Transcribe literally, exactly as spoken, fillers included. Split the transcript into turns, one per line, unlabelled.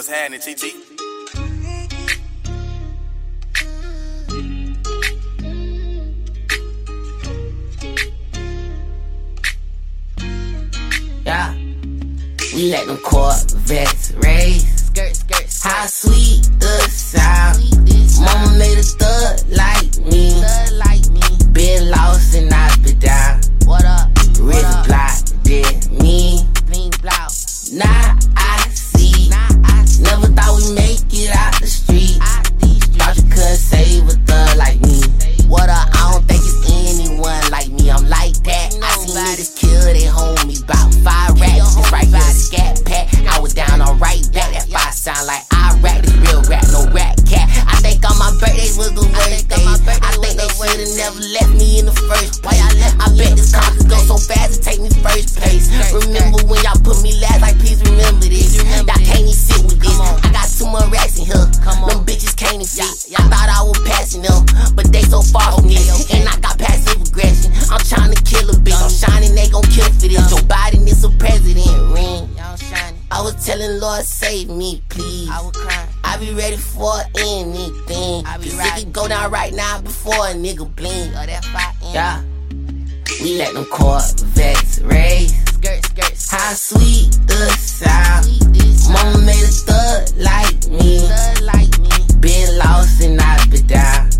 What's happening, T T?
Yeah, we let them Corvettes race.
Skirt, skirt, skirt.
How sweet the sound. Mama made a thug like me.
Thug like me.
Been lost and I've been down.
What up?
Rich
What up?
block did me.
Bling blow.
Now I see.
Now I see.
Never thought we'd make it out the street.
Out these streets.
Thought you couldn't save a thug like me.
What up?
I don't think it's anyone like me. I'm like that. I seen niggas kill they homies. About five racks. This right here, scat pack. I was down on right back. That five sound like I rap. This real rap, no rap cat. I think on my birthday was the worst day. I think they should've never left me in the first place. I bet this car could go so fast to take me first place. Remember when y'all put me last? Like please remember this. Y'all can't even sit with this. I got too much racks in here. Them bitches can't even fit. I thought I was passing them, but they so far from this. And I got passive aggression. I'm trying to kill a bitch. I'm shining, they gon' kill for this. Joe Biden is a president ring.
Y'all shining.
I was telling Lord save me please.
I was crying.
I be ready for anything.
I be
Cause it
riding.
can go down right now before a nigga blink.
Oh, that five in.
Yeah, we let them Corvettes race.
Skirt, skirt, skirt.
How sweet the sound.
Sweet this
Mama made a thug like me.
thug like me.
Been lost and I've been down.